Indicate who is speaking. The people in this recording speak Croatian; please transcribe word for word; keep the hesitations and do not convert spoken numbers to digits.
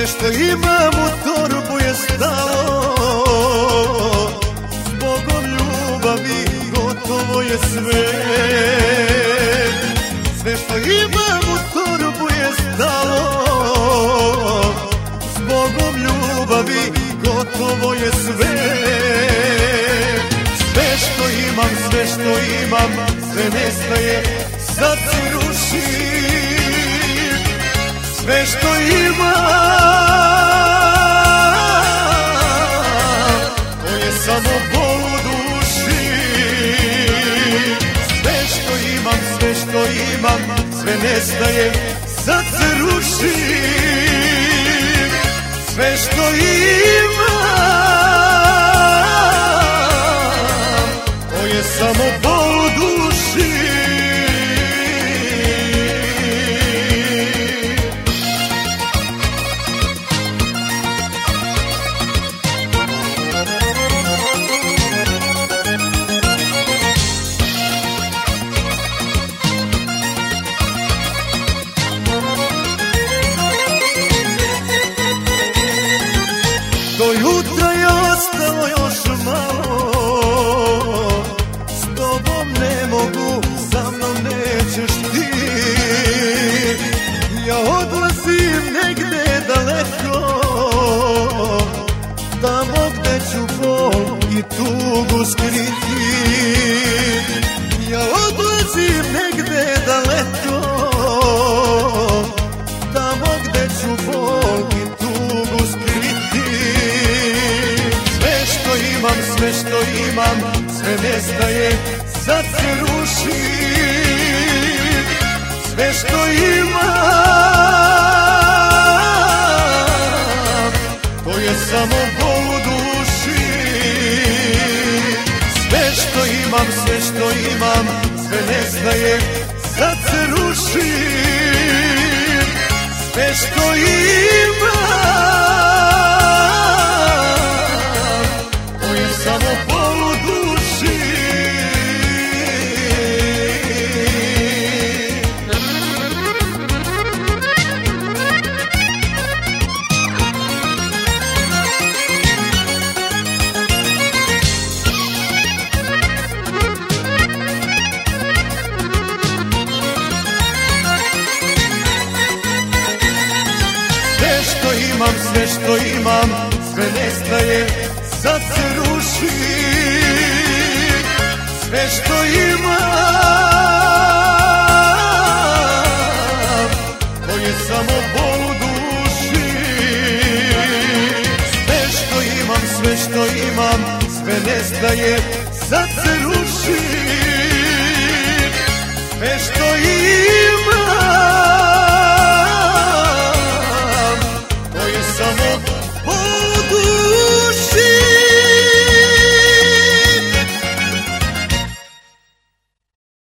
Speaker 1: Sve što imam u torbu je stalo, zbogom ljubavi gotovo je sve. Sve što imam u torbu je stalo, zbogom ljubavi gotovo je sve. Sve što imam, sve što imam, sve nestaje, sad se ruši. Sve što imam, to je samo bol u duši. Sve što imam, sve što imam, sve nestaje, sad se ruši. Sve što imam, to je samo bol u duši. Do jutra je ostalo još malo, s tobom ne mogu, sa mnom nećeš ti. Ja odlazim negde daleko, tamo gde ću bol i tugu skriti. Ja odlazim negde daleko, tamo gde ću bol i tugu skriti. Sve što imam, sve nestaje, sad se ruši. Sve što imam, to je samo bol u duši. Sve što imam, sve što imam, sve nestaje, sad se ruši. Sve što imam, samo bol u duši. Sve što imam, sve što imam, sve nestaje, sad se ruši. Sve što imam, to je samo bol u duši. Sve što imam, sve što imam, sve nestaje, sad se ruši. Sve što imam,